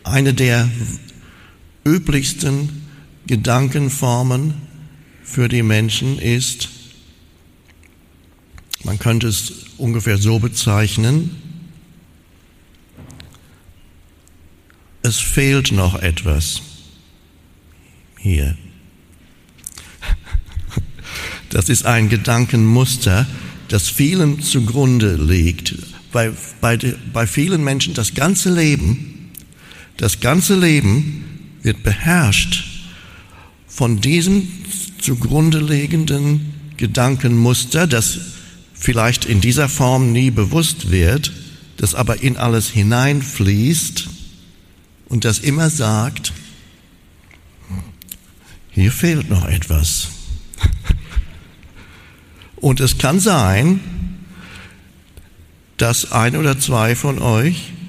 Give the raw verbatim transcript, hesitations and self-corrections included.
eine der üblichsten Gedankenformen für die Menschen ist, man könnte es ungefähr so bezeichnen, es fehlt noch etwas hier. Das ist ein Gedankenmuster, das vielen zugrunde liegt. Bei, bei, bei vielen Menschen das ganze Leben, das ganze Leben wird beherrscht von diesem zugrunde liegenden Gedankenmuster, das vielleicht in dieser Form nie bewusst wird, das aber in alles hineinfließt und das immer sagt, hier fehlt noch etwas. Und es kann sein, dass ein oder zwei von euch